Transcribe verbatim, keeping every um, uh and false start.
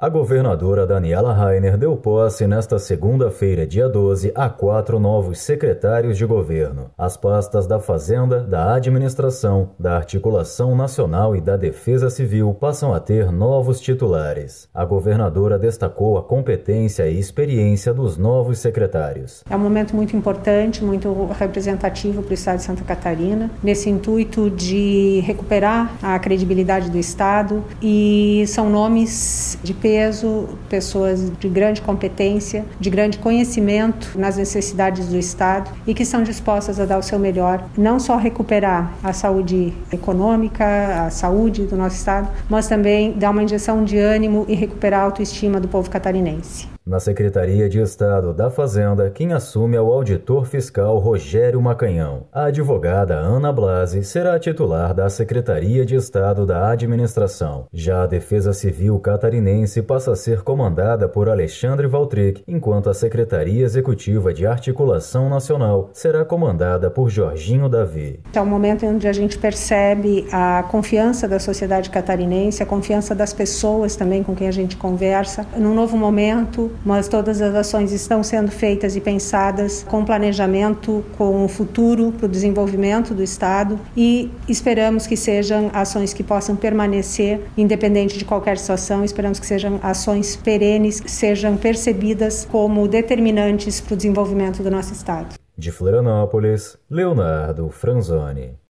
A governadora Daniela Rainer deu posse nesta segunda-feira, dia doze, a quatro novos secretários de governo. As pastas da Fazenda, da Administração, da Articulação Nacional e da Defesa Civil passam a ter novos titulares. A governadora destacou a competência e experiência dos novos secretários. É um momento muito importante, muito representativo para o Estado de Santa Catarina, nesse intuito de recuperar a credibilidade do Estado, e são nomes de peso, pessoas de grande competência, de grande conhecimento nas necessidades do Estado e que são dispostas a dar o seu melhor, não só recuperar a saúde econômica, a saúde do nosso Estado, mas também dar uma injeção de ânimo e recuperar a autoestima do povo catarinense. Na Secretaria de Estado da Fazenda, quem assume é o auditor fiscal Rogério Macanhão. A advogada Ana Blasi será titular da Secretaria de Estado da Administração. Já a Defesa Civil catarinense passa a ser comandada por Alexandre Valtric, enquanto a Secretaria Executiva de Articulação Nacional será comandada por Jorginho Davi. É um momento onde a gente percebe a confiança da sociedade catarinense, a confiança das pessoas também com quem a gente conversa, num novo momento, mas todas as ações estão sendo feitas e pensadas com planejamento, com o futuro para o desenvolvimento do Estado, e esperamos que sejam ações que possam permanecer independente de qualquer situação. Esperamos que sejam ações perenes, sejam percebidas como determinantes para o desenvolvimento do nosso Estado. De Florianópolis, Leonardo Franzoni.